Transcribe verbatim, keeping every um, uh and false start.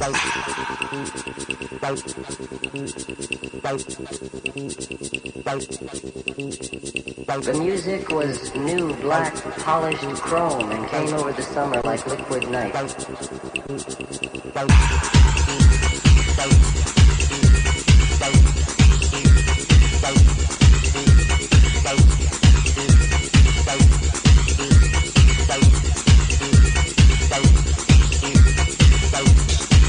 The music was new, black, polished chrome and came over the summer like liquid night.